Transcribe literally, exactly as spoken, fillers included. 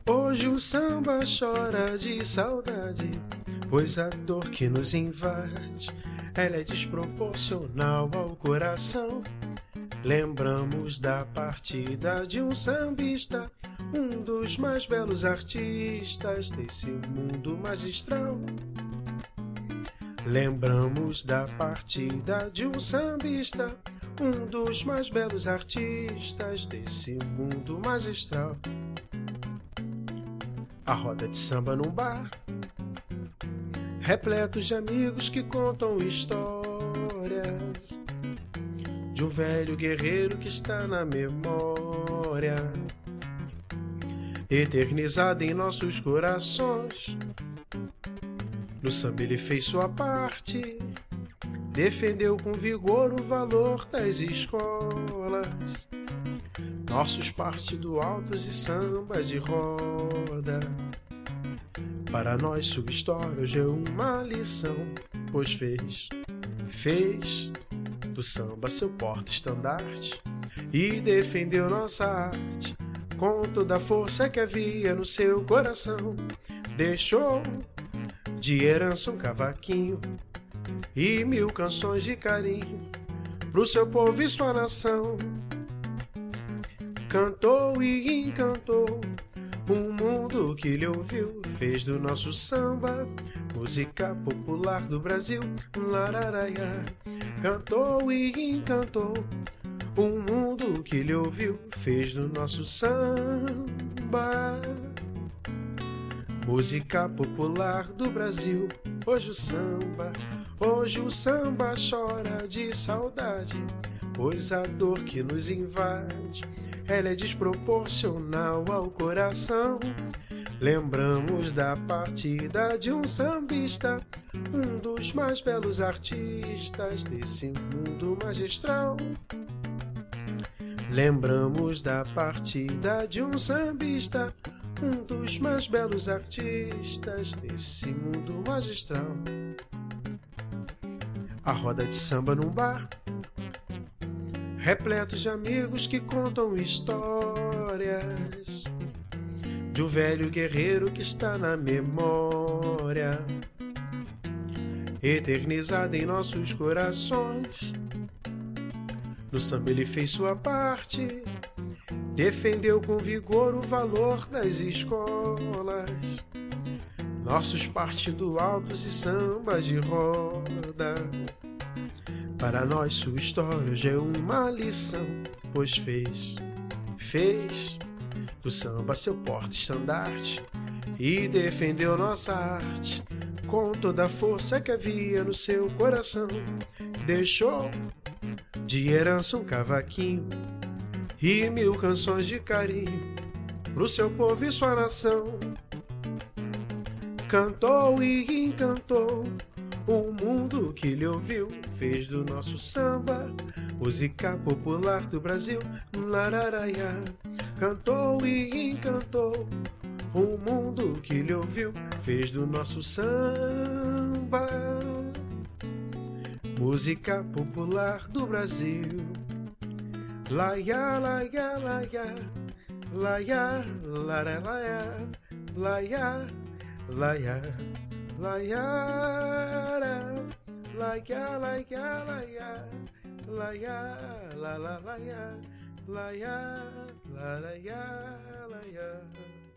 Hoje o samba chora de saudade, pois a dor que nos invade, ela é desproporcional ao coração. Lembramos da partida de um sambista, um dos mais belos artistas desse mundo magistral. Lembramos da partida de um sambista, um dos mais belos artistas desse mundo magistral. A roda de samba num bar, repletos de amigos que contam histórias de um velho guerreiro que está na memória, eternizado em nossos corações. No samba ele fez sua parte, defendeu com vigor o valor das escolas, nossos partidos altos e sambas de roda. Para nós sua história hoje é uma lição, pois fez, fez do samba seu porta-estandarte e defendeu nossa arte com toda a força que havia no seu coração. Deixou de herança um cavaquinho e mil canções de carinho pro seu povo e sua nação. Cantou e encantou um mundo que lhe ouviu, fez do nosso samba música popular do Brasil. Lararaia. Cantou e encantou um mundo que lhe ouviu, fez do nosso samba música popular do Brasil. Hoje o samba, hoje o samba chora de saudade, pois a dor que nos invade, ela é desproporcional ao coração. Lembramos da partida de um sambista, um dos mais belos artistas desse mundo magistral. Lembramos da partida de um sambista, um dos mais belos artistas desse mundo magistral. A roda de samba num bar, repletos de amigos que contam histórias de um velho guerreiro que está na memória, eternizado em nossos corações. No samba ele fez sua parte, defendeu com vigor o valor das escolas, nossos partidos altos e sambas de roda. Para nós sua história hoje é uma lição, pois fez, fez do samba seu porta-estandarte e defendeu nossa arte com toda a força que havia no seu coração. Deixou de herança um cavaquinho e mil canções de carinho pro seu povo e sua nação. Cantou e encantou o mundo que lhe ouviu, fez do nosso samba música popular do Brasil. Lararaia. Cantou e encantou o mundo que lhe ouviu, fez do nosso samba música popular do Brasil. Laia, laia, laia, laia, laia, laia, laia, laia, laia, laia, laia, laia, laia, la la laia, laia, laia, laia.